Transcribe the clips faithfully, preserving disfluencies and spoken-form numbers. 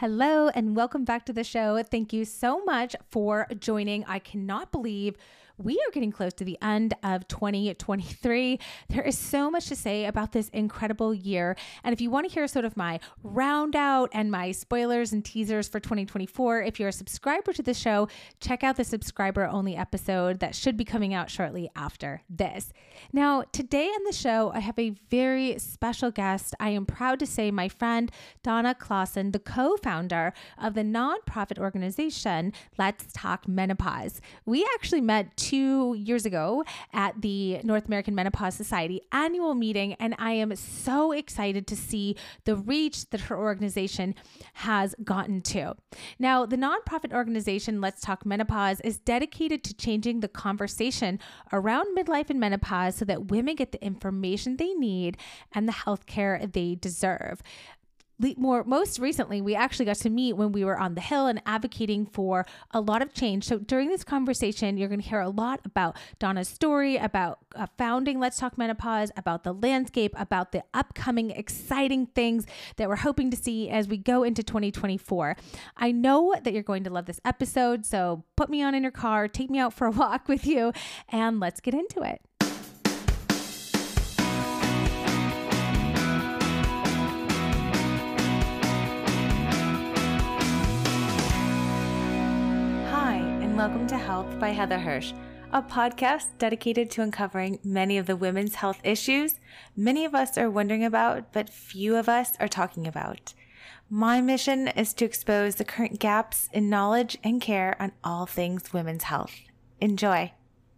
Hello and welcome back to the show. Thank you so much for joining. I cannot believe we are getting close to the end of twenty twenty-three. There is so much to say about this incredible year. And if you want to hear sort of my round out and my spoilers and teasers for twenty twenty-four, if you're a subscriber to the show, check out the subscriber only episode that should be coming out shortly after this. Now, today on the show, I have a very special guest. I am proud to say my friend Donna Clausen, the co-founder of the nonprofit organization Let's Talk Menopause. We actually met two years ago at the North American Menopause Society annual meeting, and I am so excited to see the reach that her organization has gotten to. Now, the nonprofit organization Let's Talk Menopause is dedicated to changing the conversation around midlife and menopause so that women get the information they need and the healthcare they deserve. More, most recently, we actually got to meet when we were on the Hill and advocating for a lot of change. So during this conversation, you're going to hear a lot about Donna's story, about uh, founding Let's Talk Menopause, about the landscape, about the upcoming exciting things that we're hoping to see as we go into twenty twenty-four. I know that you're going to love this episode, so put me on in your car, take me out for a walk with you, and let's get into it. Welcome to Health by Heather Hirsch, a podcast dedicated to uncovering many of the women's health issues many of us are wondering about, but few of us are talking about. My mission is to expose the current gaps in knowledge and care on all things women's health. Enjoy.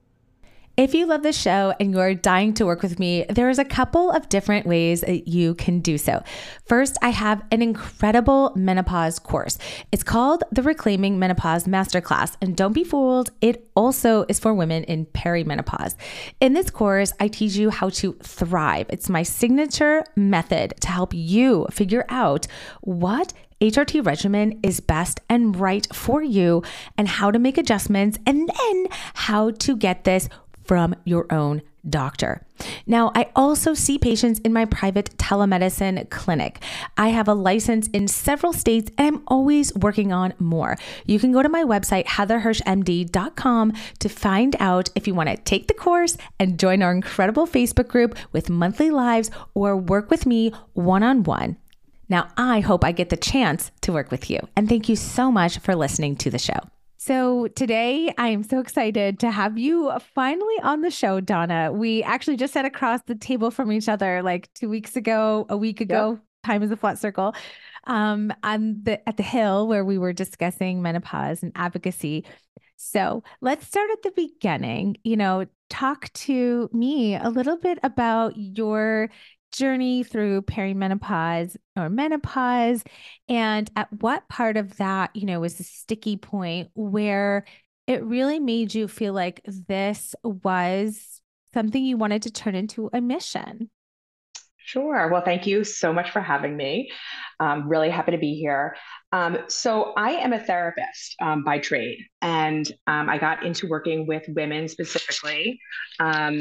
If you love this show and you're dying to work with me, there's a couple of different ways that you can do so. First, I have an incredible menopause course. It's called the Reclaiming Menopause Masterclass, and don't be fooled, it also is for women in perimenopause. In this course, I teach you how to thrive. It's my signature method to help you figure out what H R T regimen is best and right for you and how to make adjustments, and then how to get this from your own doctor. Now, I also see patients in my private telemedicine clinic. I have a license in several states and I'm always working on more. You can go to my website, heather hirsch m d dot com, to find out if you want to take the course and join our incredible Facebook group with monthly lives or work with me one-on-one. Now, I hope I get the chance to work with you. And thank you so much for listening to the show. So today I am so excited to have you finally on the show, Donna. We actually just sat across the table from each other like two weeks ago, a week ago. Yep. Time is a flat circle. Um, on the at the Hill where we were discussing menopause and advocacy. So let's start at the beginning. You know, talk to me a little bit about your journey through perimenopause or menopause, and at what part of that, you know, was the sticky point where it really made you feel like this was something you wanted to turn into a mission? Sure. Well, thank you so much for having me. I'm really happy to be here. Um, so I am a therapist um, by trade, and um, I got into working with women specifically um,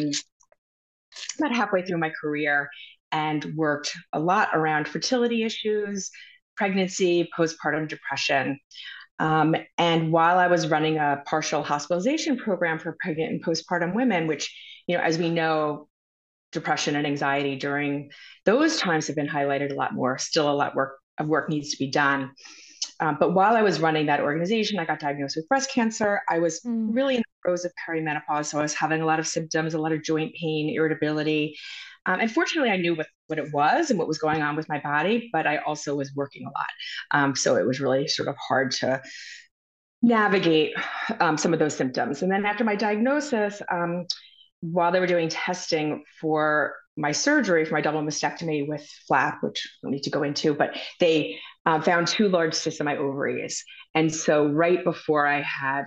about halfway through my career, and worked a lot around fertility issues, pregnancy, postpartum depression. Um, and while I was running a partial hospitalization program for pregnant and postpartum women, which, you know, as we know, depression and anxiety during those times have been highlighted a lot more. Still a lot work, of work needs to be done. Um, but while I was running that organization, I got diagnosed with breast cancer. I was mm. really in the throes of perimenopause. So I was having a lot of symptoms, a lot of joint pain, irritability. Um, and fortunately, I knew what, what it was and what was going on with my body, but I also was working a lot. Um, so it was really sort of hard to navigate um, some of those symptoms. And then after my diagnosis, um, while they were doing testing for my surgery, for my double mastectomy with flap, which I don't need to go into, but they uh, found two large cysts in my ovaries. And so right before I had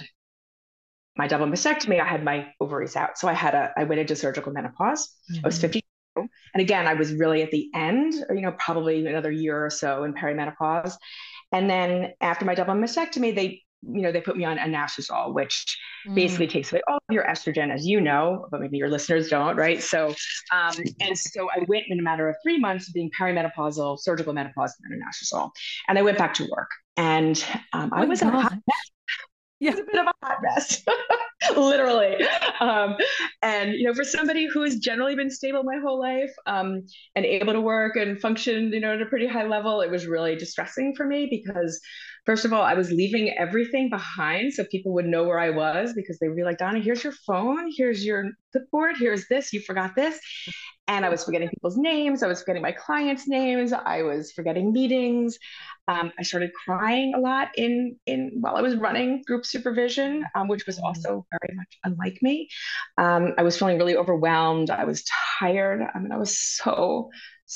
my double mastectomy, I had my ovaries out. So I had a, I went into surgical menopause. Mm-hmm. I was fifty-two. And again, I was really at the end, or, you know, probably another year or so in perimenopause. And then after my double mastectomy, they you know, they put me on anastrozole, which basically Mm. takes away all of your estrogen, as you know, but maybe your listeners don't, right? So, um, and so I went in a matter of three months of being perimenopausal, surgical menopause, and anastrozole, and I went back to work, and um, Oh I my was a hot gosh. it Yeah. was a bit of a hot mess, literally. Um, and you know, for somebody who has generally been stable my whole life, um, and able to work and function, you know, at a pretty high level, it was really distressing for me because, first of all, I was leaving everything behind so people would know where I was because they would be like, Donna, here's your phone, here's your clipboard, here's this, you forgot this. And I was forgetting people's names. I was forgetting my clients' names. I was forgetting meetings. Um, I started crying a lot in in while I was running group supervision, um, which was Mm. also very much unlike me. Um, I was feeling really overwhelmed. I was tired. I mean, I was so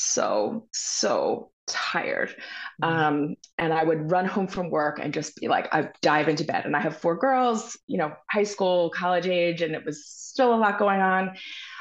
so so tired. Mm. Um, and I would run home from work and just be like, I dive into bed. And I have four girls, you know, high school, college age, and it was still a lot going on.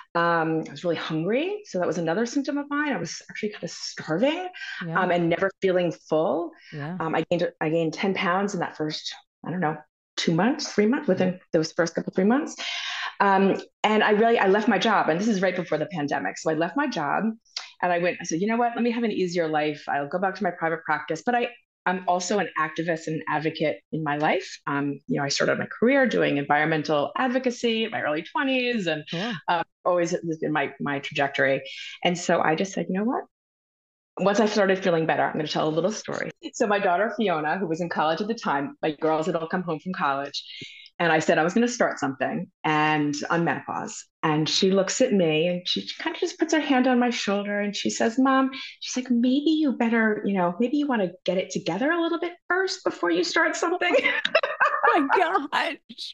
Um, I was really hungry. So that was another symptom of mine. I was actually kind of starving, Yeah. um, and never feeling full. Yeah. Um, I gained I gained ten pounds in that first, I don't know, two months, three months, Yeah. within those first couple, three months. Um, and I really, I left my job, and this is right before the pandemic. So I left my job and I went, I said, you know what, let me have an easier life. I'll go back to my private practice. But I, I'm also an activist and an advocate in my life. Um, you know, I started my career doing environmental advocacy in my early twenties, and Cool. uh, always has been my my trajectory. And so I just said, you know what? Once I started feeling better, I'm going to tell a little story. So my daughter Fiona, who was in college at the time, my girls had all come home from college, and I said I was going to start something and on menopause. And she looks at me and she kind of just puts her hand on my shoulder and she says, Mom, she's like, maybe you better, you know, maybe you want to get it together a little bit first before you start something. My gosh.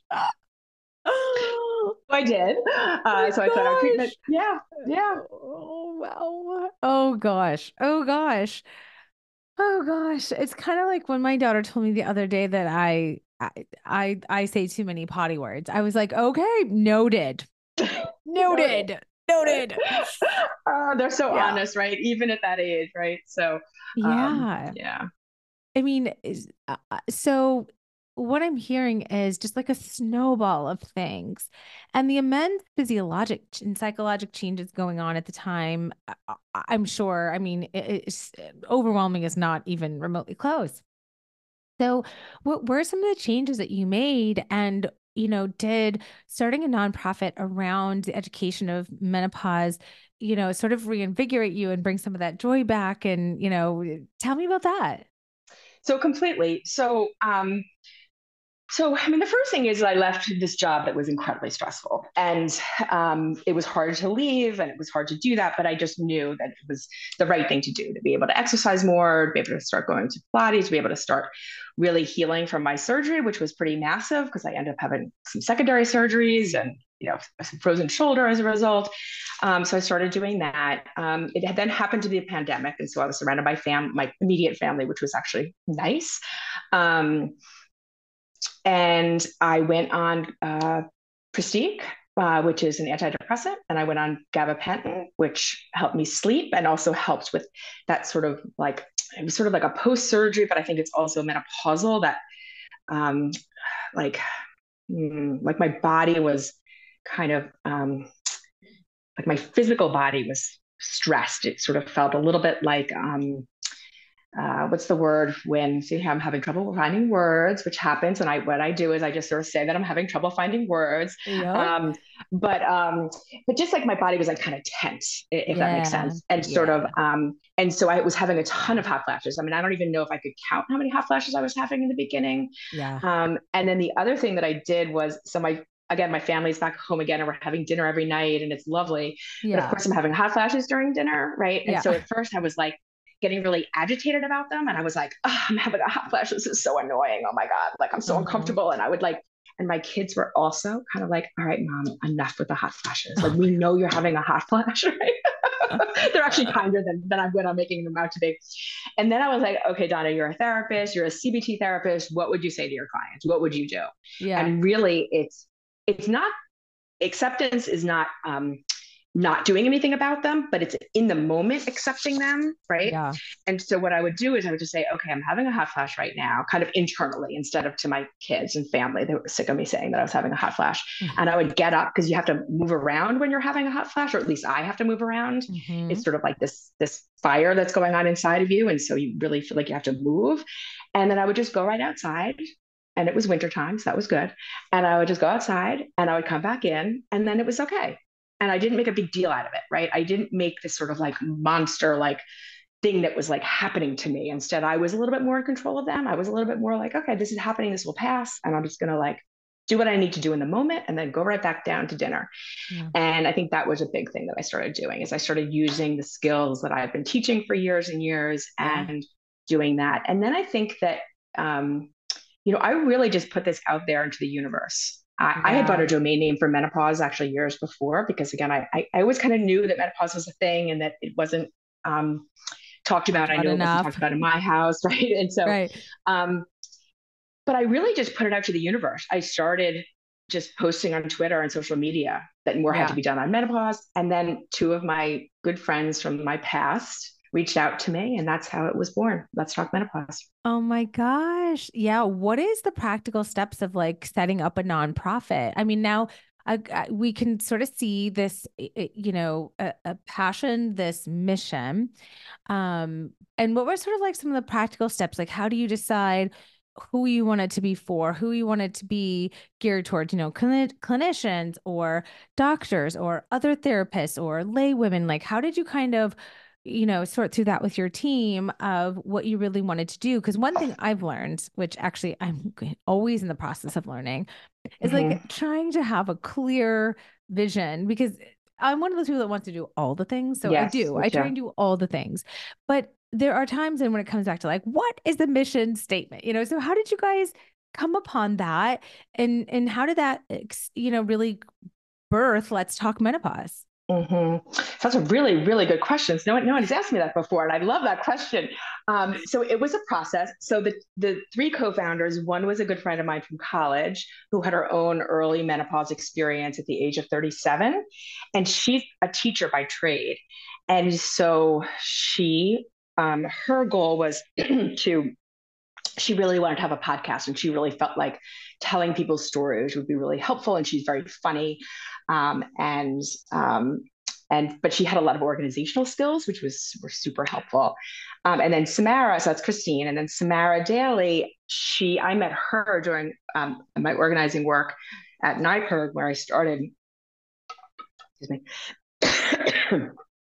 Oh I did. my Uh, so I said, our treatment, gosh. yeah, yeah. Oh wow. Oh gosh. Oh gosh. Oh gosh. It's kind of like when my daughter told me the other day that I I I, I say too many potty words. I was like, okay, noted. Noted. Noted. Noted. Uh, they're so Yeah. honest, right? Even at that age, right? So, um, Yeah. yeah. I mean, is, uh, uh, so what I'm hearing is just like a snowball of things, and the immense physiologic ch- and psychologic changes going on at the time. I, I- I'm sure. I mean, it, it's overwhelming is not even remotely close. So, what were some of the changes that you made? And, you know, did starting a nonprofit around the education of menopause, you know, sort of reinvigorate you and bring some of that joy back? And, you know, tell me about that. So completely. So, um, So, I mean, the first thing is I left this job that was incredibly stressful, and um, it was hard to leave, and it was hard to do that. But I just knew that it was the right thing to do to be able to exercise more, to be able to start going to Pilates, to be able to start really healing from my surgery, which was pretty massive because I ended up having some secondary surgeries and you know some frozen shoulder as a result. Um, so I started doing that. Um, it had then happened to be a pandemic, and so I was surrounded by fam, my immediate family, which was actually nice. Um, and I went on uh, Pristiq, uh, which is an antidepressant, and I went on gabapentin, which helped me sleep and also helps with that sort of like it was sort of like a post surgery, but I think it's also menopausal that um, like mm, like my body was kind of um, like my physical body was stressed. It sort of felt a little bit like um, uh, what's the word when see I'm having trouble finding words, which happens. And I what I do is I just sort of say that I'm having trouble finding words. Yep. Um, but um, but just like my body was like kind of tense, if that makes Yeah. sense. And sort of Yeah. um, and so I was having a ton of hot flashes. I mean, I don't even know if I could count how many hot flashes I was having in the beginning. Yeah. Um, and then the other thing that I did was so my again, my family's back home again, and we're having dinner every night, and it's lovely. But of Yeah. course, I'm having hot flashes during dinner, right? And Yeah. so at first, I was like getting really agitated about them. And I was like, oh, I'm having a hot flash. This is so annoying. Oh my God. Like I'm so Uh-huh. uncomfortable. And I would like, and my kids were also kind of like, all right, mom, enough with the hot flashes. Like Oh we know you're having a hot flash, right? They're actually my. kinder than, than I'm when I'm making them out to be. And then I was like, okay, Donna, you're a therapist, you're a C B T therapist. What would you say to your clients? What would you do? Yeah. And really it's, it's not acceptance is not um, not doing anything about them, but it's in the moment accepting them, right? Yeah. And so what I would do is I would just say, okay, I'm having a hot flash right now, kind of internally, instead of to my kids and family. They were sick of me saying that I was having a hot flash. Mm-hmm. And I would get up, because you have to move around when you're having a hot flash, or at least I have to move around. Mm-hmm. It's sort of like this, this fire that's going on inside of you. And so you really feel like you have to move. And then I would just go right outside. And it was wintertime, so that was good. And I would just go outside and I would come back in, and then it was okay. And I didn't make a big deal out of it, right? I didn't make this sort of like monster like thing that was like happening to me. Instead, I was a little bit more in control of them. I was a little bit more like, okay, this is happening. This will pass. And I'm just going to like do what I need to do in the moment and then go right back down to dinner. Yeah. And I think that was a big thing that I started doing, is I started using the skills that I've been teaching for years and years yeah. and doing that. And then I think that, um, you know, I really just put this out there into the universe. I, yeah. I had bought a domain name for menopause actually years before, because again, I, I, I always kind of knew that menopause was a thing and that it wasn't um, talked about. I knew it wasn't talked about in my house, right? And so, right. um, but I really just put it out to the universe. I started just posting on Twitter and social media that more yeah. had to be done on menopause. And then two of my good friends from my past reached out to me, and that's how it was born. Let's Talk Menopause. Oh my gosh. Yeah. What is the practical steps of like setting up a nonprofit? I mean, now I, I, we can sort of see this, you know, a, a passion, this mission. Um, and what were sort of like some of the practical steps? Like, how do you decide who you want it to be for, who you want it to be geared towards, you know, clin- clinicians or doctors or other therapists or lay women? Like, how did you kind of, you know, sort through that with your team of what you really wanted to do? Because one thing I've learned, which actually I'm always in the process of learning, is mm-hmm. like trying to have a clear vision, because I'm one of those people that wants to do all the things. So yes, I do, I try and do all the things, but there are times and when it comes back to like, what is the mission statement? You know, so how did you guys come upon that? And, and how did that, you know, really birth Let's Talk Menopause? Mm-hmm. That's a really, really good question. No one, no one has asked me that before, and I love that question. Um, so it was a process. So the the three co-founders, one was a good friend of mine from college who had her own early menopause experience at the age of thirty-seven, and she's a teacher by trade. And so she, um, her goal was to, she really wanted to have a podcast, and she really felt like telling people's stories would be really helpful. And she's very funny. Um, and, um, and, but she had a lot of organizational skills, which was were super helpful. Um, and then Samara, so that's Christine. And then Samara Daly, she, I met her during um, my organizing work at NYPIRG, where I started, excuse me.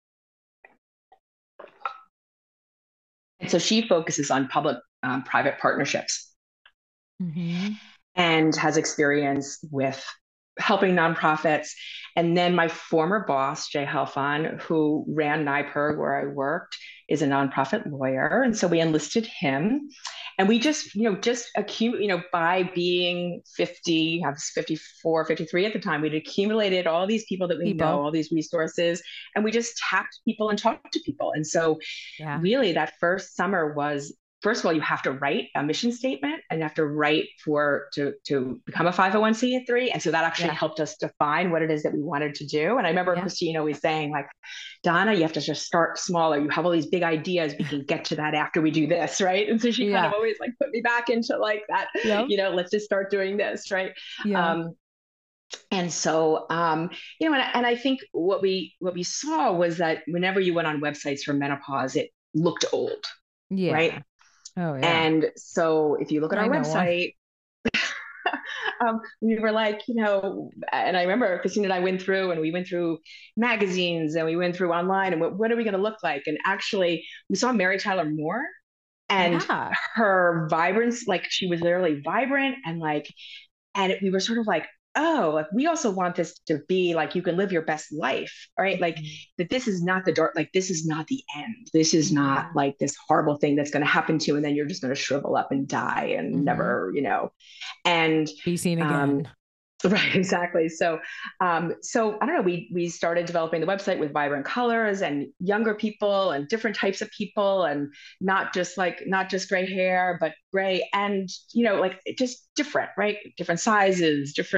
And so she focuses on public um, private partnerships mm-hmm. and has experience with helping nonprofits. And then my former boss, Jay Helfon, who ran NYPIRG, where I worked, is a nonprofit lawyer. And so we enlisted him. And we just, you know, just accumulate, you know, by being fifty, I was fifty-four, fifty-three at the time, we'd accumulated all these people that we people. know, all these resources, and we just tapped people and talked to people. And so yeah. really that first summer was, first of all, you have to write a mission statement, and you have to write for to to become a five oh one c three. And so that actually yeah. helped us define what it is that we wanted to do. And I remember yeah. Christine always saying, like, Donna, you have to just start smaller. You have all these big ideas. We can get to that after we do this, right? And so she yeah. kind of always like put me back into like that, yep. you know, let's just start doing this, right? Yeah. Um, and so, um, you know, and, and I think what we what we saw was that whenever you went on websites for menopause, it looked old, yeah. right? Oh, yeah. And so if you look at our website, um, we were like, you know, and I remember Christine and I went through and we went through magazines and we went through online and what, what are we going to look like? And actually we saw Mary Tyler Moore and yeah. her vibrance, like she was literally vibrant and like, and it, we were sort of like, oh, like we also want this to be like, you can live your best life, right? Like that this is not the dark, like this is not the end. This is not like this horrible thing that's going to happen to you. And then you're just going to shrivel up and die and mm-hmm. never, you know, and be seen again. Um, right. Exactly. So, um, so I don't know, we, we started developing the website with vibrant colors and younger people and different types of people and not just like, not just gray hair, but gray and, you know, like just different, right? Different sizes, different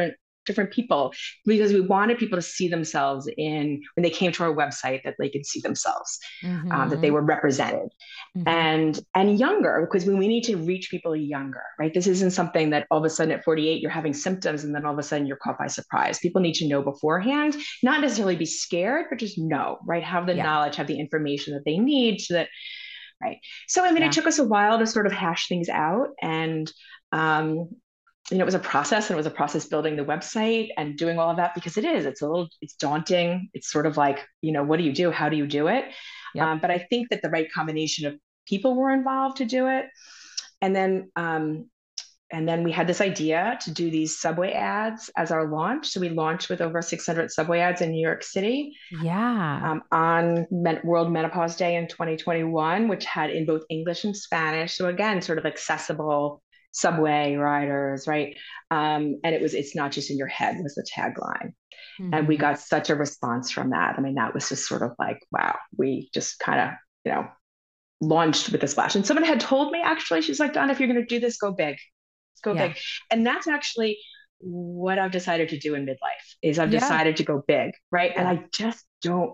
different people, because we wanted people to see themselves in, when they came to our website, that they could see themselves, um, that they Mm-hmm. were represented. Mm-hmm. And and younger, because we, we need to reach people younger, right? This isn't something that all of a sudden at forty-eight you're having symptoms and then all of a sudden you're caught by surprise. People need to know beforehand, not necessarily be scared, but just know, right? Have the Yeah. knowledge, have the information that they need, so that, right? So I mean, Yeah. it took us a while to sort of hash things out, and um, you know, it was a process, and it was a process building the website and doing all of that, because it is, it's a little, it's daunting. It's sort of like, you know, what do you do? How do you do it? Yep. Um, but I think that the right combination of people were involved to do it. And then, um, and then we had this idea to do these subway ads as our launch. So we launched with over six hundred subway ads in New York City. Yeah. Um, on Men- World Menopause Day in twenty twenty-one, which had in both English and Spanish. So again, sort of accessible subway riders, right? Um, and it was, it's not just in your head was the tagline. Mm-hmm. And we got such a response from that. I mean, that was just sort of like, wow, we just kind of, you know, launched with a splash. And someone had told me, actually, she's like, Donna, if you're going to do this, go big. Go Yeah. big. And that's actually what I've decided to do in midlife, is I've Yeah. decided to go big, right? Yeah. And I just don't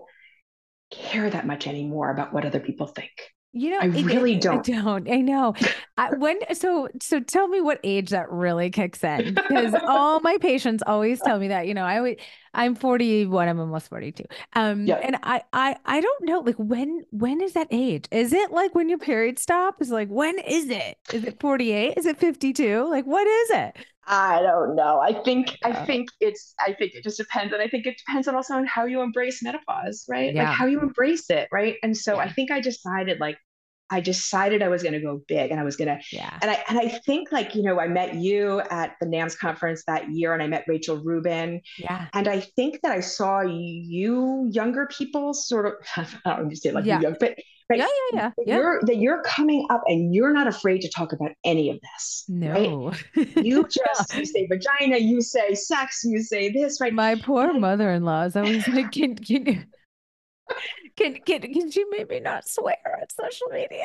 care that much anymore about what other people think. You know, I it, really it, don't. I don't. I know. I, when so so tell me what age that really kicks in, because all my patients always tell me that. You know, I always, I'm forty-one. I'm almost forty-two. Um, Yeah. and I I I don't know. Like when when is that age? Is it like when your period stop? Is like when is it? Is it forty-eight? Is it fifty-two? Like what is it? I don't know. I think I Yeah. think it's I think it just depends. And I think it depends on also on how you embrace menopause, right? Like Yeah. how you embrace it, right? And so Yeah. I think I decided like I decided I was going to go big, and I was going to, Yeah. and I, and I think like, you know, I met you at the NAMS conference that year, and I met Rachel Rubin. Yeah. And I think that I saw you younger people sort of, I don't understand like you Yeah. young, but right, Yeah. Yeah. Yeah. that Yeah. you're, that you're coming up and you're not afraid to talk about any of this, right? No. You just, you say vagina, you say sex, you say this, right? My poor mother-in-law is always like, can, can, can, can, can she maybe not swear on social media?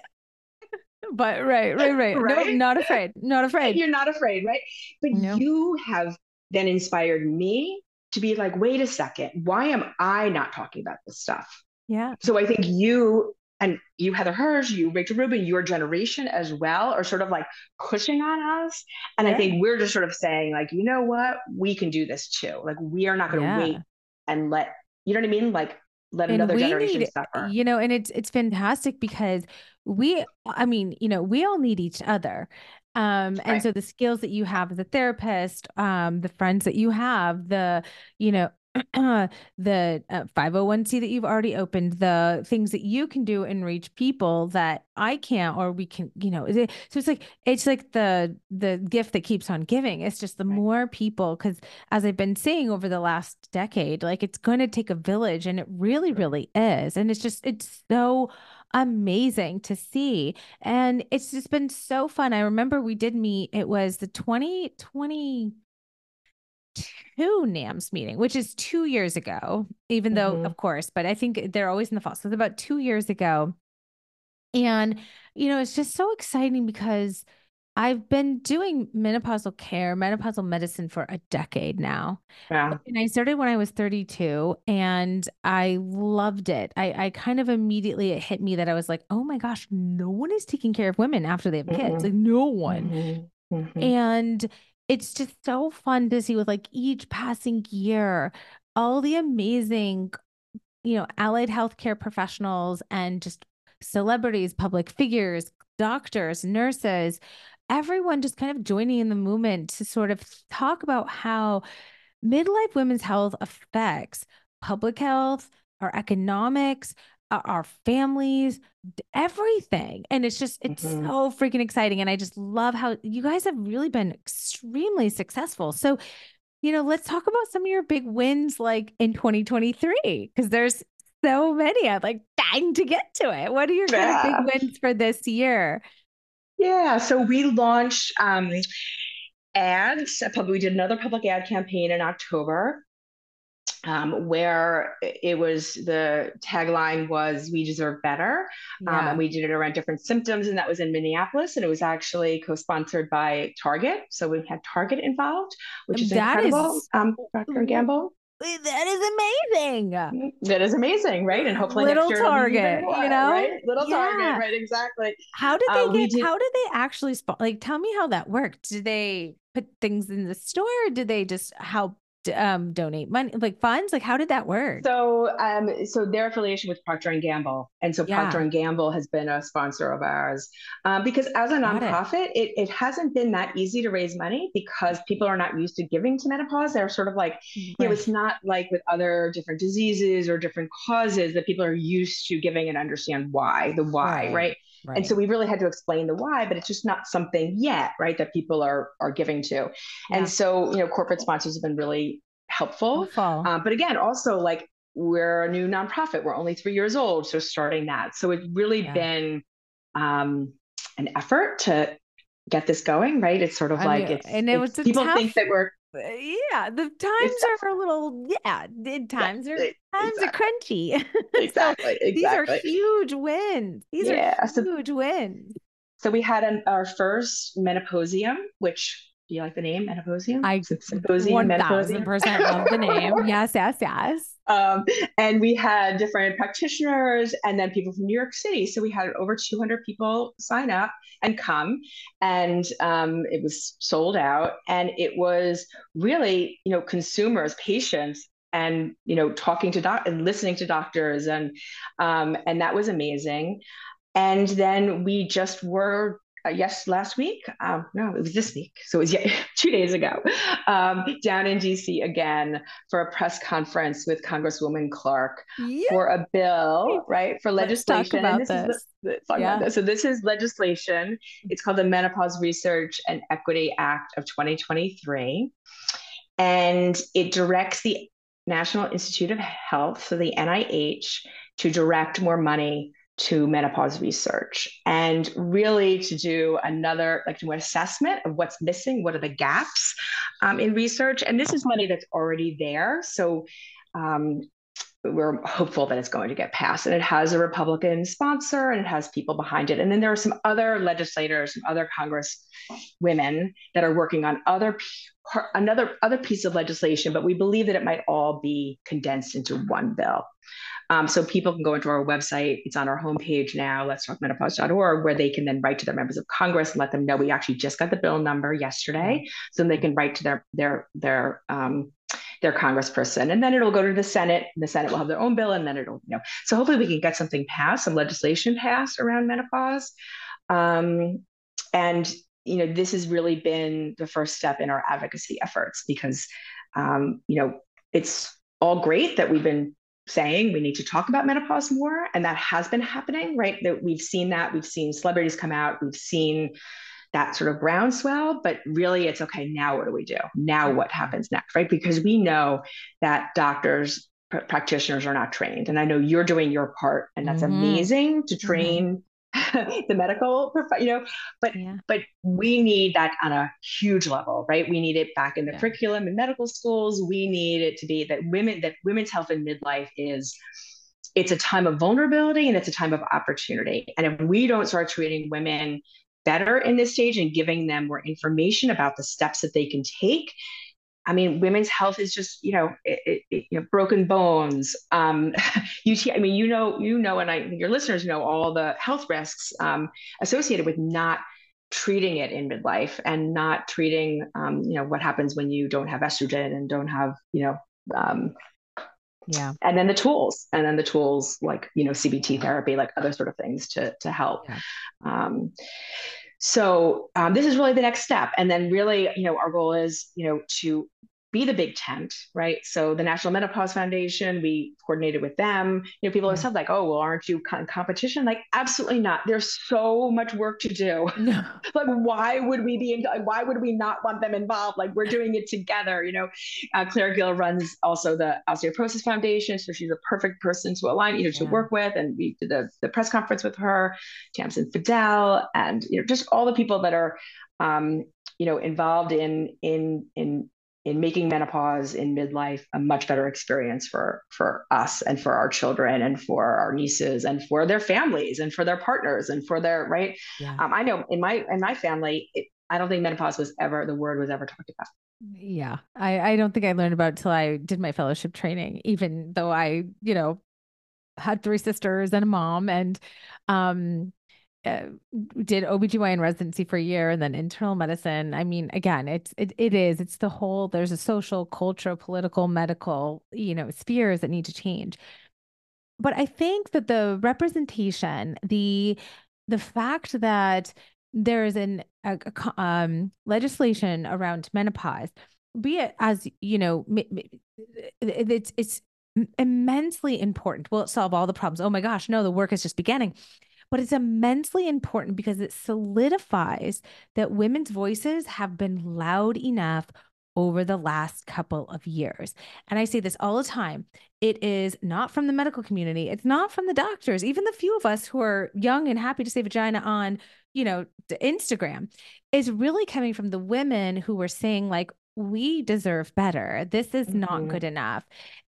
But right, right, right. No, Right? not afraid. Not afraid. You're not afraid, right? But No. you have then inspired me to be like, wait a second, why am I not talking about this stuff? Yeah. So I think you and you, Heather Hirsch, you, Rachel Rubin, your generation as well are sort of like pushing on us. And Yeah. I think we're just sort of saying like, you know what, we can do this too. Like we are not going to Yeah. wait and let, you know what I mean? Like let And another we generation need, suffer. you know, and it's it's fantastic because we, I mean, you know, we all need each other. Um, and Right. so the skills that you have as a therapist, um, the friends that you have, the, you know, the uh, five oh one c that you've already opened, the things that you can do and reach people that I can't, or we can, you know, so it's like, it's like the, the gift that keeps on giving. It's just the Right. more people, because as I've been saying over the last decade, like it's going to take a village, and it really, really is. And it's just, it's so amazing to see. And it's just been so fun. I remember we did meet, it was the twenty twenty two NAMS meeting, which is two years ago, even though, Mhm. of course, but I think they're always in the fall. So it's about two years ago. And, you know, it's just so exciting because I've been doing menopausal care, menopausal medicine for a decade now. Yeah. And I started when I was thirty-two, and I loved it. I, I kind of immediately, it hit me that I was like, oh my gosh, no one is taking care of women after they have kids. Mm-mm. Like no one. Mm-hmm. Mm-hmm. And it's just so fun to see with like each passing year, all the amazing, you know, allied healthcare professionals and just celebrities, public figures, doctors, nurses, everyone just kind of joining in the movement to sort of talk about how midlife women's health affects public health, our economics, uh, our families, d- everything. And it's just, it's Mhm. so freaking exciting. And I just love how you guys have really been extremely successful. So, you know, let's talk about some of your big wins like in twenty twenty-three, because there's so many. I'd like dying to get to it. What are your kind of big Yeah. wins for this year? Yeah. So we launched um, ads. a pub- We did another public ad campaign in October. um, where it was the tagline was "We deserve better," Yeah. um, and we did it around different symptoms, and that was in Minneapolis, and it was actually co-sponsored by Target, so we had Target involved, which is That incredible. is Um, Procter and Gamble. that is amazing. That is amazing, right? And hopefully Little next year it'll be even Target, more, you know? right? Little Target, Yeah. right? Exactly. How did Uh, they we get, did. how did they actually spot, like, tell me how that worked. Did they put things in the store? Or did they just help um, donate money, like funds? Like, how did that work? So, um, so their affiliation with Procter and Gamble, and so Yeah. Procter and Gamble has been a sponsor of ours um, because as a Got it. nonprofit, it. It, it hasn't been that easy to raise money because people are not used to giving to menopause. They're sort of like, you know, it's Right. not like with other different diseases or different causes that people are used to giving and understand why, the why, Right. right? And so Right. we really had to explain the why, but it's just not something yet, right, that people are are giving to. Yeah. And so, you know, corporate sponsors have been really helpful. Helpful. Um, but again, also like we're a new nonprofit. We're only three years old, so starting that. So it's really Yeah. been um, an effort to get this going, right? It's sort of I like mean, it's, and it was it's a people tough, think that we're yeah, the it's times tough. are a little, yeah, the Yeah, times are, e- times are exactly, crunchy. So exactly, these are exactly. huge wins. These are Yeah. So huge wins. so we had an, our first Menoposium, which do you like the name Menoposium? I Sym- Symposium, one thousand Menoposium. percent love the name. Yes, yes, yes. Um, and we had different practitioners and then people from New York City. So we had over two hundred people sign up and come, and um, it was sold out. And it was really, you know, consumers, patients, and you know, talking to doc and listening to doctors, and um, and that was amazing. And then we just were, uh, yes, last week. Um, no, it was this week. So it was yeah, two days ago, um, down in D C again for a press conference with Congresswoman Clark Yay. for a bill, right, for Let's talk legislation. And about this is the, this. the talk Yeah. about this. So this is legislation. It's called the Menopause Research and Equity Act of twenty twenty-three. And it directs the National Institute of Health, so the N I H, to direct more money to menopause research and really to do another, like do an assessment of what's missing, what are the gaps um, in research. And this is money that's already there. So um, we're hopeful that it's going to get passed. And it has a Republican sponsor and it has people behind it. And then there are some other legislators, some other Congress women that are working on other another other piece of legislation, but we believe that it might all be condensed into one bill. Um, so people can go into our website. It's on our homepage now, let's talk menopause dot org, where they can then write to their members of Congress and let them know we actually just got the bill number yesterday. Yeah. So they can write to their their their um, their congressperson, and then it'll go to the Senate. And the Senate will have their own bill, and then it'll, you know. So hopefully we can get something passed, some legislation passed around menopause. Um, and you know, this has really been the first step in our advocacy efforts because um, you know, it's all great that we've been saying we need to talk about menopause more, and that has been happening, right? That we've seen that, we've seen celebrities come out, we've seen that sort of groundswell, but really it's okay, now what do we do? Now what happens next, right? Because we know that doctors, pr- practitioners are not trained. And I know you're doing your part, and that's mm-hmm. amazing to train mm-hmm. the medical, you know, but yeah. but we need that on a huge level, right? We need it back in the yeah. curriculum in medical schools. We need it to be that women, that women's health in midlife is, it's a time of vulnerability and it's a time of opportunity. And if we don't start treating women better in this stage and giving them more information about the steps that they can take, I mean, women's health is just, you know, it, it, you know, broken bones. Um, U T I, I mean, you know, you know, and I, your listeners know all the health risks um, associated with not treating it in midlife and not treating, um, you know, what happens when you don't have estrogen and don't have, you know, um, yeah. And then the tools, and then the tools like, you know, C B T therapy, like other sort of things to to help. Yeah. Um, so um, this is really the next step. And then really, you know, our goal is, you know, to be the big tent, right? So the National Menopause Foundation, we coordinated with them. You know, people have said like, oh, well, aren't you in competition? Like, absolutely not. There's so much work to do. No. Like, why would we be, in, why would we not want them involved? Like, we're doing it together. You know, uh, Claire Gill runs also the Osteoporosis Foundation. So she's a perfect person to align, you know, to yeah. work with. And we did the, the press conference with her, Tamsin Fidel, and, you know, just all the people that are, um, you know, involved in, in, in, in making menopause in midlife a much better experience for for us and for our children and for our nieces and for their families and for their partners and for their right. Yeah. Um, I know in my in my family, it, I don't think menopause was ever the word was ever talked about. Yeah. I, I don't think I learned about it till I did my fellowship training, even though I, you know, had three sisters and a mom and um uh, did O B G Y N residency for a year and then internal medicine. I mean, again, it's it, it is it's the whole there's a social, cultural, political, medical, you know, spheres that need to change. But I think that the representation, the the fact that there is an a, a co- um, legislation around menopause, be it as you know, m- m- it- it's it's immensely important. Will it solve all the problems? Oh my gosh, no, the work is just beginning. But it's immensely important because it solidifies that women's voices have been loud enough over the last couple of years. And I say this all the time. It is not from the medical community. It's not from the doctors, even the few of us who are young and happy to say vagina on, you know, Instagram. Is really coming from the women who were saying like, we deserve better. This is not Mhm. good enough.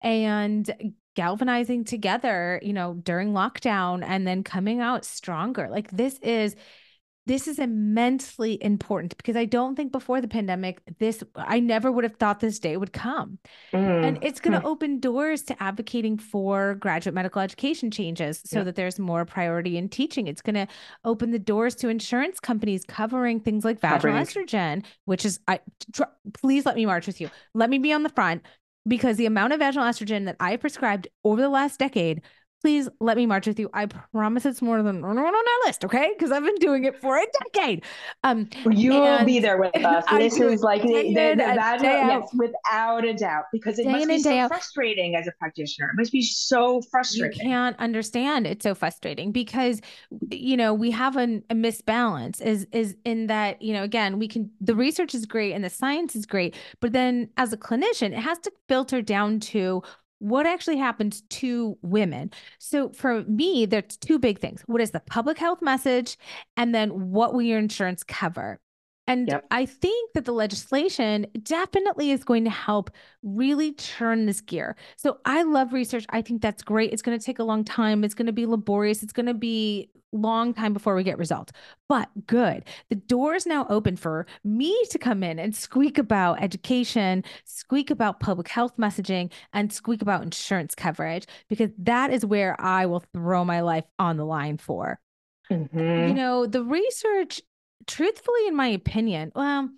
And galvanizing together, you know, during lockdown and then coming out stronger. Like this is this is immensely important because I don't think before the pandemic, this I never would have thought this day would come. And Mm. it's going Hmm. to open doors to advocating for graduate medical education changes so Yep. that there's more priority in teaching. It's going to open the doors to insurance companies covering things like vaginal Covering. estrogen, which is, I tr- please let me march with you. Let me be on the front because the amount of vaginal estrogen that I prescribed over the last decade, please let me march with you. I promise it's more than on that list, okay? Because I've been doing it for a decade. Um, You'll be and there with us. I This do is it like the, day the, in the and vaginal, day out. yes, without a doubt, because it Day must in be and day so out. frustrating as a practitioner. It must be so You frustrating. can't understand. It's so frustrating because, you know, we have an, a misbalance is, is in that, you know, again, we can, the research is great and the science is great, but then as a clinician, it has to filter down to what actually happens to women. So for me, there's two big things. What is the public health message? And then what will your insurance cover? And Yep. I think that the legislation definitely is going to help really turn this gear. So I love research. I think that's great. It's going to take a long time. It's going to be laborious. It's going to be long time before we get results, but good. The door is now open for me to come in and squeak about education, squeak about public health messaging, and squeak about insurance coverage, because that is where I will throw my life on the line for. Mm-hmm. You know, the research, truthfully, in my opinion, well,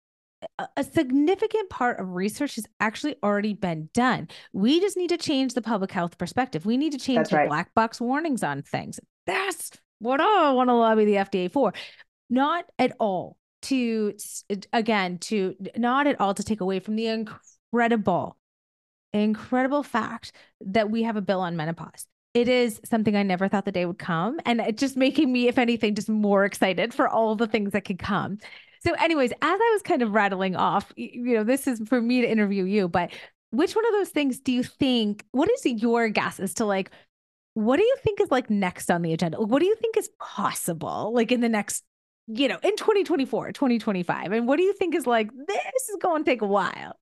a- a significant part of research has actually already been done. We just need to change the public health perspective. We need to change That's the right. black box warnings on things. That's what I want to lobby the F D A for. Not at all to, s- again, to not at all to take away from the incredible, incredible fact that we have a bill on menopause. It is something I never thought the day would come. And it just making me, if anything, just more excited for all the things that could come. So, anyways, as I was kind of rattling off, y- you know, this is for me to interview you, but which one of those things do you think, what is your guess as to like, what do you think is like next on the agenda? What do you think is possible like in the next, you know, in twenty twenty-four, twenty twenty-five? And what do you think is like, this is going to take a while?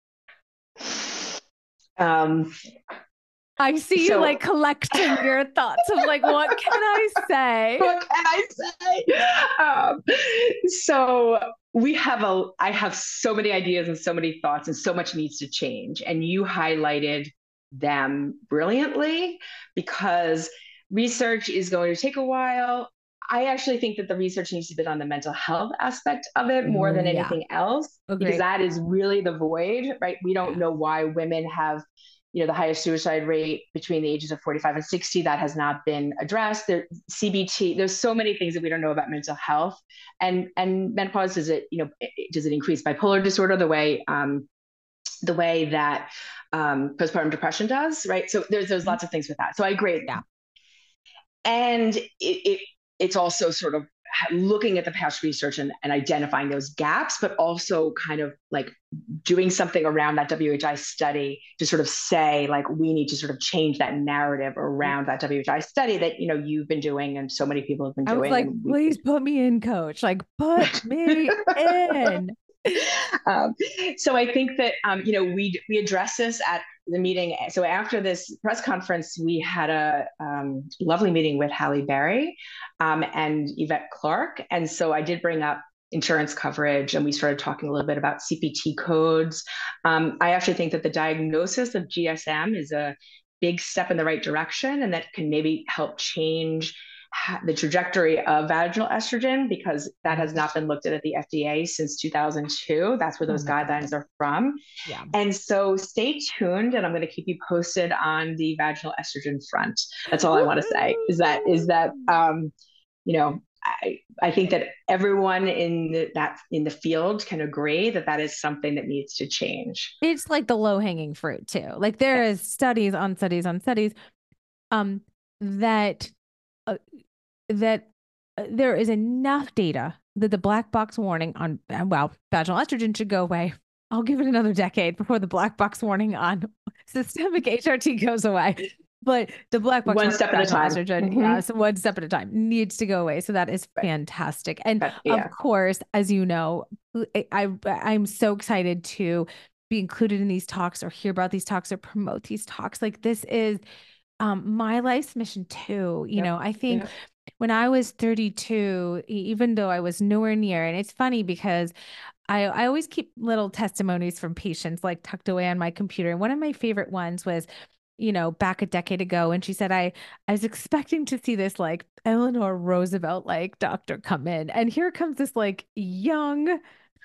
Um, I see you So- like collecting your thoughts of like, what can I say? what can I say? Um, so we have a, I have so many ideas and so many thoughts and so much needs to change. And you highlighted them brilliantly because research is going to take a while. I actually think that the research needs to be on the mental health aspect of it more than Mm, yeah. anything else, Agreed. because that is really the void, right? We don't Yeah. know why women have, you know, the highest suicide rate between the ages of forty-five and sixty. That has not been addressed. There, C B T, there's so many things that we don't know about mental health. And and menopause, does it, you know, does it increase bipolar disorder the way um, the way that um, postpartum depression does, right? So there's there's lots of things with that. So I agree. Yeah. And it, it it's also sort of looking at the past research and, and identifying those gaps, but also kind of like doing something around that W H I study to sort of say, like, we need to sort of change that narrative around that W H I study that, you know, you've been doing and so many people have been I doing. was like, and we- please put me in, coach. Like, put me in. um, so I think that, um, you know, we, we addressed this at the meeting. So after this press conference, we had a um, lovely meeting with Halle Berry um, and Yvette Clarke. And so I did bring up insurance coverage, and we started talking a little bit about C P T codes. Um, I actually think that the diagnosis of G S M is a big step in the right direction, and that can maybe help change the trajectory of vaginal estrogen, because that has not been looked at at the F D A since two thousand two. That's where those oh guidelines God. are from. Yeah. And so stay tuned, and I'm going to keep you posted on the vaginal estrogen front. That's all I want to say is that, is that, um, you know, I, I think that everyone in the, that in the field can agree that that is something that needs to change. It's like the low hanging fruit too. Like there is studies on studies on studies, um, that, uh, that uh, there is enough data that the black box warning on, uh, well, vaginal estrogen should go away. I'll give it another decade before the black box warning on systemic H R T goes away. But the black box one step at a time, estrogen, mm-hmm. yeah, so one step at a time needs to go away. So that is fantastic. And but, yeah. of course, as you know, I I'm so excited to be included in these talks or hear about these talks or promote these talks. Like this is um, my life's mission too. You yep. know, I think. Yep. When I was thirty-two, even though I was nowhere near, and it's funny because I, I always keep little testimonies from patients like tucked away on my computer. And one of my favorite ones was, you know, back a decade ago. And she said, I, I was expecting to see this like Eleanor Roosevelt, like doctor come in. And here comes this like young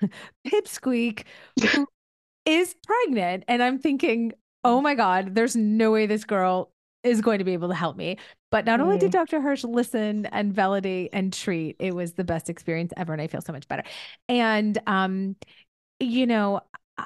pipsqueak who is pregnant. And I'm thinking, oh my God, there's no way this girl is going to be able to help me. But not mm. only did Doctor Hirsch listen and validate and treat, it was the best experience ever. And I feel so much better. And, um, you know,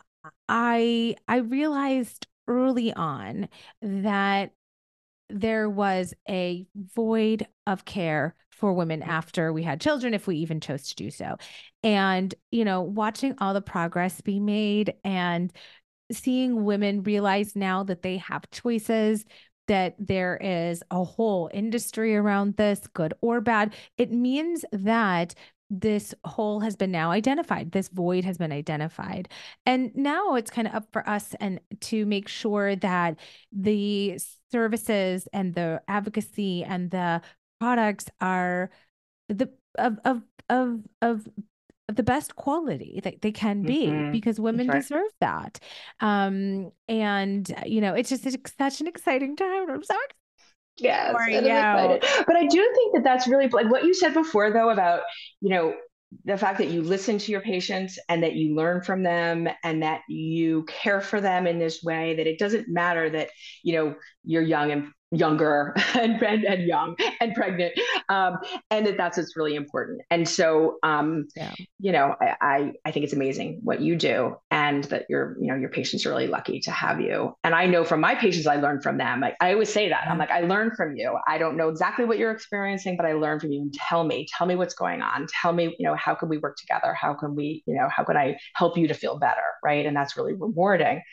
I, I realized early on that there was a void of care for women after we had children, if we even chose to do so. And, you know, watching all the progress be made and seeing women realize now that they have choices, that there is a whole industry around this, good or bad, it means that this hole has been now identified. This void has been identified. And now it's kind of up for us and to make sure that the services and the advocacy and the products are the of of of of the best quality that they can be, mm-hmm. because women right. deserve that. Um, and, you know, it's just it's such an exciting time. I'm so excited. Yes, I'm excited. But I do think that that's really like what you said before, though, about, you know, the fact that you listen to your patients and that you learn from them and that you care for them in this way, that it doesn't matter that, you know, you're young and younger and, and, and young and pregnant. Um, and that that's what's really important. And so, um, yeah. you know, I, I, I think it's amazing what you do, and that your, you know, your patients are really lucky to have you. And I know from my patients, I learn from them. Like I always say that yeah. I'm like, I learn from you. I don't know exactly what you're experiencing, but I learn from you. And tell me, tell me what's going on. Tell me, you know, how can we work together? How can we, you know, how can I help you to feel better? Right. And that's really rewarding.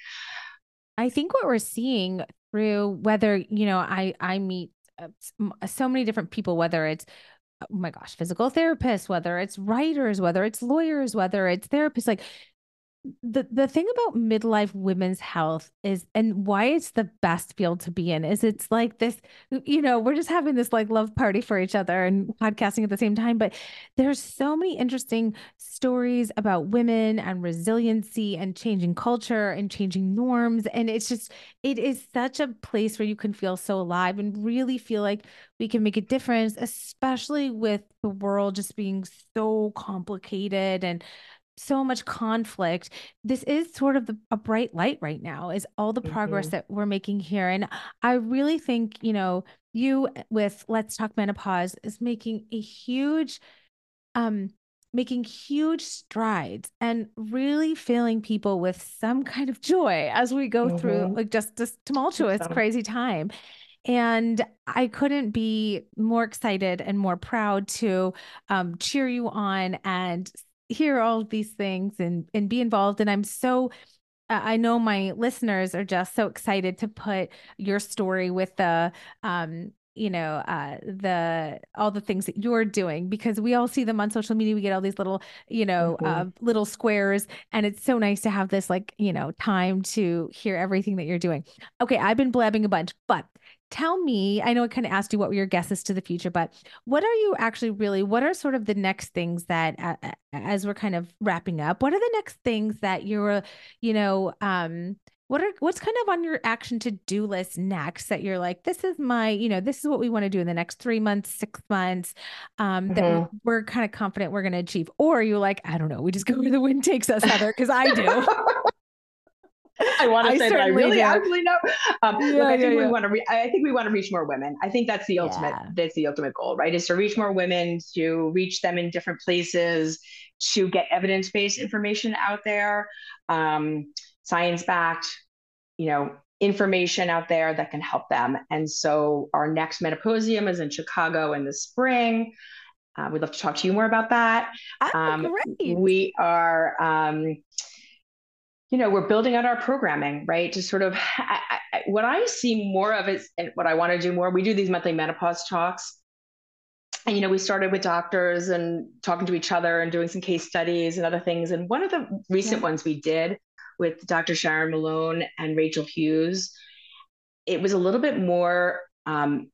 I think what we're seeing through whether, you know, I, I meet uh, so many different people, whether it's, oh my gosh, physical therapists, whether it's writers, whether it's lawyers, whether it's therapists, like the, the thing about midlife women's health is, and why it's the best field to be in, is it's like this, you know, we're just having this like love party for each other and podcasting at the same time, but there's so many interesting stories about women and resiliency and changing culture and changing norms. And it's just, it is such a place where you can feel so alive and really feel like we can make a difference, especially with the world just being so complicated and so much conflict. This is sort of the, a bright light right now, is all the progress mm-hmm. that we're making here. And I really think, you know, you with Let's Talk Menopause is making a huge, um, making huge strides and really filling people with some kind of joy as we go mm-hmm. through like just this tumultuous, so. crazy time. And I couldn't be more excited and more proud to um, cheer you on and hear all of these things and, and be involved. And I'm so, uh, I know my listeners are just so excited to put your story with the, um, you know, uh, the, all the things that you're doing, because we all see them on social media. We get all these little, you know, Mhm. uh, little squares, and it's so nice to have this, like, you know, time to hear everything that you're doing. Okay. I've been blabbing a bunch, but tell me, I know I kind of asked you what were your guesses to the future, but what are you actually really, what are sort of the next things that, uh, as we're kind of wrapping up, what are the next things that you're, you know, um, what are, what's kind of on your action to do list next that you're like, this is my, you know, this is what we want to do in the next three months, six months, um, that Mhm. we're kind of confident we're going to achieve? Or you're like, I don't know, we just go where the wind takes us, Heather, because I do. I want to I say that I certainly really do. actually know. Um, look, Yeah, I yeah, think we yeah. want to. Re- I think we want to reach more women. I think that's the ultimate. Yeah. That's the ultimate goal, right? Is to reach more women, to reach them in different places, to get evidence-based information out there, um, science-backed, you know, information out there that can help them. And so our next Menoposium is in Chicago in the spring. Uh, we'd love to talk to you more about that. Oh, Um, great. we are. Um, you know, we're building out our programming, right? To sort of, I, I, what I see more of is, and what I want to do more, we do these monthly menopause talks. And, you know, we started with doctors and talking to each other and doing some case studies and other things. And one of the recent Yeah. ones we did with Doctor Sharon Malone and Rachel Hughes, it was a little bit more um,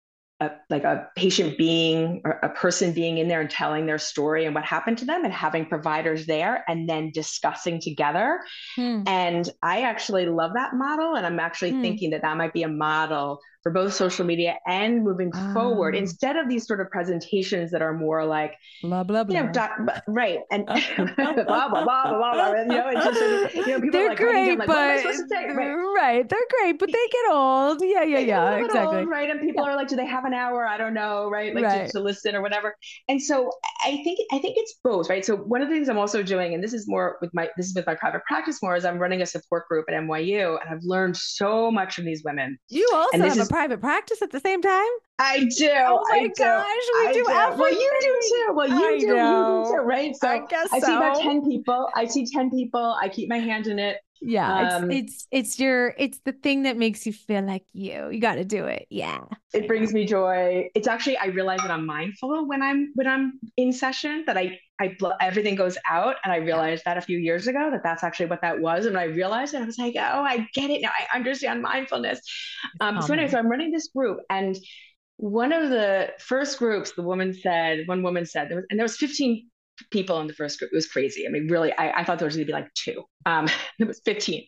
a, like a patient being or a person being in there and telling their story and what happened to them, and having providers there and then discussing together. Hmm. And I actually love that model. And I'm actually Hmm. thinking that that might be a model for both social media and moving forward, Um, instead of these sort of presentations that are more like, blah, blah, you know, blah. doc, right. And blah, blah, blah, blah, blah, blah. And, you know, it's just sort of, you know, people are They're like writing down, great, like, what am I but supposed to say? Right. right, they're great, but they get old. Yeah, yeah, They get a yeah, little bit exactly. old, right? And people Yeah, are like, do they have an hour? I don't know, right? Like to, right. to listen or whatever. And so I think I think it's both, right? So one of the things I'm also doing, and this is more with my this is with my private practice more, is I'm running a support group at N Y U, and I've learned so much from these women. You And also this have a is private practice at the same time? I do, Oh my I do, gosh, we I do do. Well, you do everything. too. Well, you I do, you do too, know. right? I So guess I see about so. ten people. I see ten people. I keep my hand in it. Yeah, it's Um, it's it's your it's the thing that makes you feel like you. You got to do it. Yeah. it I brings know. me joy. It's actually, I realize that I'm mindful when I'm when I'm in session, that I I everything goes out, and I Yeah. realized that a few years ago that that's actually what that was. And I realized it, I was like, oh, I get it now. I understand mindfulness. It's Um, so anyway, calming. so I'm running this group, and one of the first groups, the woman said, one woman said, there was, and there was fifteen people in the first group. It was crazy. I mean, really, I, I thought there was going to be like two. Um, it was fifteen.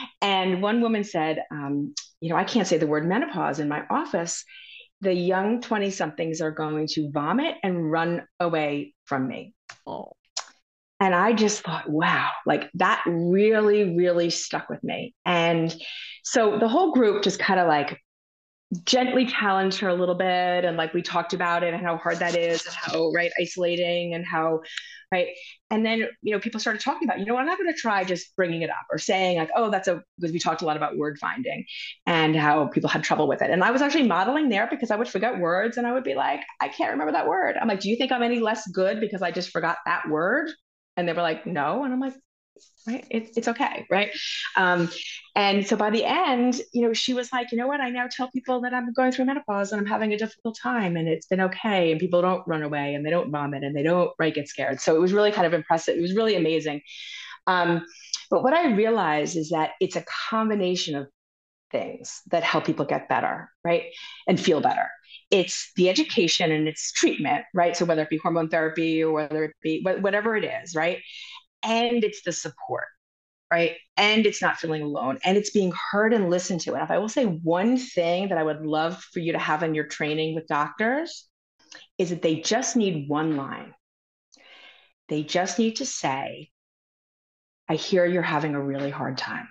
And one woman said, um, you know, I can't say the word menopause in my office. The young twenty somethings are going to vomit and run away from me. Oh. And I just thought, wow, like that really, really stuck with me. And so the whole group just kind of like gently challenged her a little bit, and like we talked about it and how hard that is, and how right isolating, and how right. And then, you know, people started talking about, you know, I'm not going to try just bringing it up or saying like, oh, that's a, because we talked a lot about word finding and how people had trouble with it. And I was actually modeling there, because I would forget words and I would be like, I can't remember that word. I'm like, do you think I'm any less good because I just forgot that word? And they were like, no. And I'm like, right, it's, it's okay, right? Um, and so by the end, you know, she was like, you know what, I now tell people that I'm going through menopause and I'm having a difficult time, and it's been okay, and people don't run away and they don't vomit and they don't, right, get scared. So it was really kind of impressive. It was really amazing. Um, but what I realized is that it's a combination of things that help people get better, right, and feel better. It's the education and it's treatment, right? So whether it be hormone therapy or whether it be whatever it is, right? And it's the support, right? And it's not feeling alone, and it's being heard and listened to. And if I will say one thing that I would love for you to have in your training with doctors, is that they just need one line. They just need to say, I hear you're having a really hard time.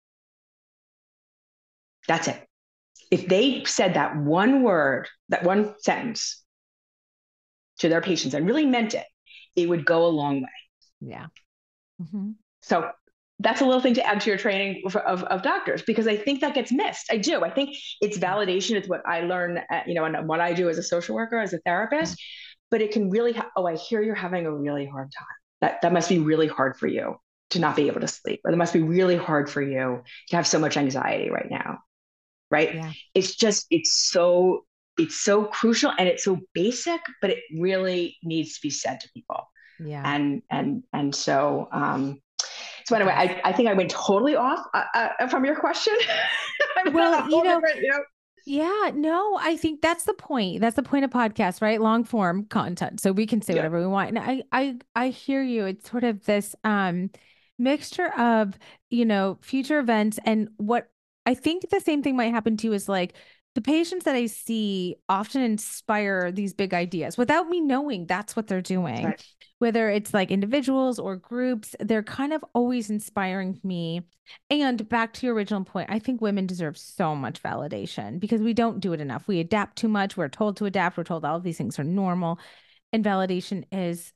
That's it. If they said that one word, that one sentence to their patients and really meant it, it would go a long way. Yeah. Mm-hmm. So that's a little thing to add to your training of, of, of doctors, because I think that gets missed. I do. I think it's validation. It's what I learn, at, you know, and what I do as a social worker, as a therapist, yeah. But it can really, ha- oh, I hear you're having a really hard time. That, that must be really hard for you to not be able to sleep, or it must be really hard for you to have so much anxiety right now. Right. Yeah. It's just, it's so it's so crucial and it's so basic, but it really needs to be said to people. Yeah. And, and, and so, um, so anyway, I, I think I went totally off uh, uh, from your question. Well, you know, you know, yeah, no, I think that's the point. That's the point of podcasts, right? Long form content. So we can say yeah. whatever we want. And I, I, I hear you. It's sort of this, um, mixture of, you know, future events and what I think the same thing might happen to you is like the patients that I see often inspire these big ideas without me knowing that's what they're doing. Right. Whether it's like individuals or groups, they're kind of always inspiring me. And back to your original point, I think women deserve so much validation because we don't do it enough. We adapt too much. We're told to adapt. We're told all of these things are normal. And validation is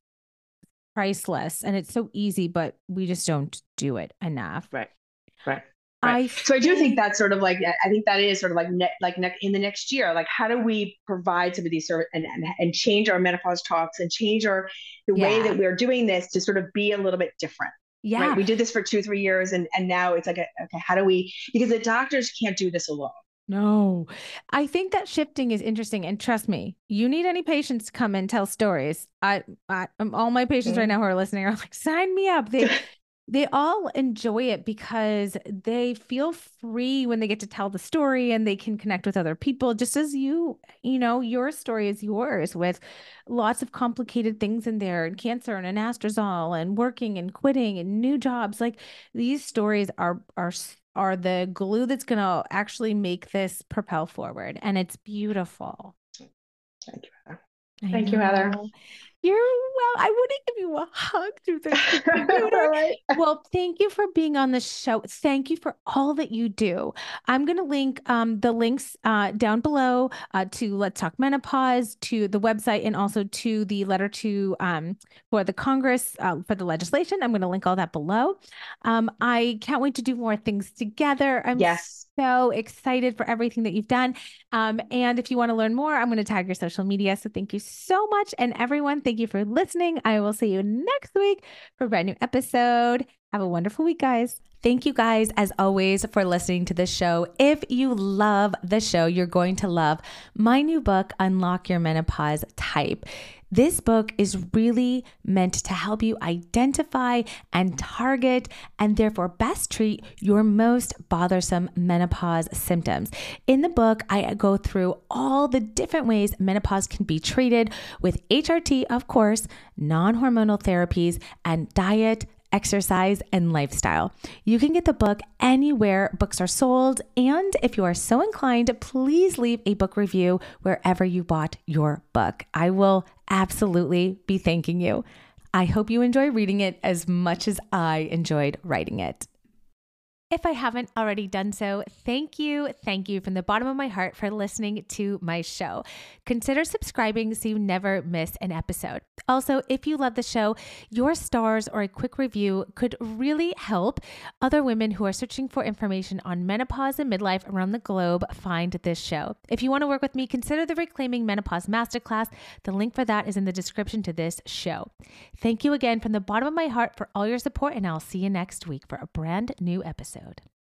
priceless. And it's so easy, but we just don't do it enough. Right. Right. I Right. So I do think that's sort of like, I think that is sort of like, ne- like ne- in the next year, like how do we provide some of these service and, and, and change our menopause talks and change our, the Yeah. way that we're doing this to sort of be a little bit different. Yeah. Right. We did this for two, three years. And, and now it's like, a, okay, how do we, because the doctors can't do this alone. No, I think that shifting is interesting. And trust me, you need any patients to come and tell stories. I, I um, all my patients Mm-hmm. right now who are listening are like, sign me up. They, they all enjoy it because they feel free when they get to tell the story and they can connect with other people, just as you, you know, your story is yours with lots of complicated things in there and cancer and anastrozole and working and quitting and new jobs. Like these stories are, are, are the glue that's going to actually make this propel forward. And it's beautiful. Thank you, Heather. I Thank you, know. Heather. You're well, I wouldn't give you a hug through the computer. Right. Well, thank you for being on the show. Thank you for all that you do. I'm going to link um, the links uh, down below uh, to Let's Talk Menopause, to the website, and also to the letter to um, for the Congress uh, for the legislation. I'm going to link all that below. Um, I can't wait to do more things together. I'm Yes. so excited for everything that you've done. Um, and if you want to learn more, I'm going to tag your social media. So thank you so much. And everyone, thank you for listening. I will see you next week for a brand new episode. Have a wonderful week, guys. Thank you guys, as always, for listening to this show. If you love the show, you're going to love my new book, Unlock Your Menopause Type. This book is really meant to help you identify and target and therefore best treat your most bothersome menopause symptoms. In the book, I go through all the different ways menopause can be treated with H R T, of course, non-hormonal therapies, and diet, exercise, and lifestyle. You can get the book anywhere books are sold. And if you are so inclined, please leave a book review wherever you bought your book. I will absolutely be thanking you. I hope you enjoy reading it as much as I enjoyed writing it. If I haven't already done so, thank you, thank you from the bottom of my heart for listening to my show. Consider subscribing so you never miss an episode. Also, if you love the show, your stars or a quick review could really help other women who are searching for information on menopause and midlife around the globe find this show. If you want to work with me, consider the Reclaiming Menopause Masterclass. The link for that is in the description to this show. Thank you again from the bottom of my heart for all your support, and I'll see you next week for a brand new episode.